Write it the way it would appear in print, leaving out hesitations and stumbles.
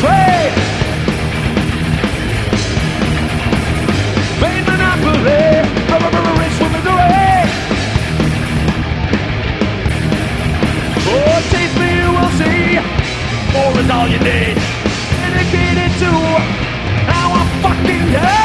trade. Main monopoly, rich women's array. Oh, taste me, you will see. More is all you need. Dedicated to our fucking day.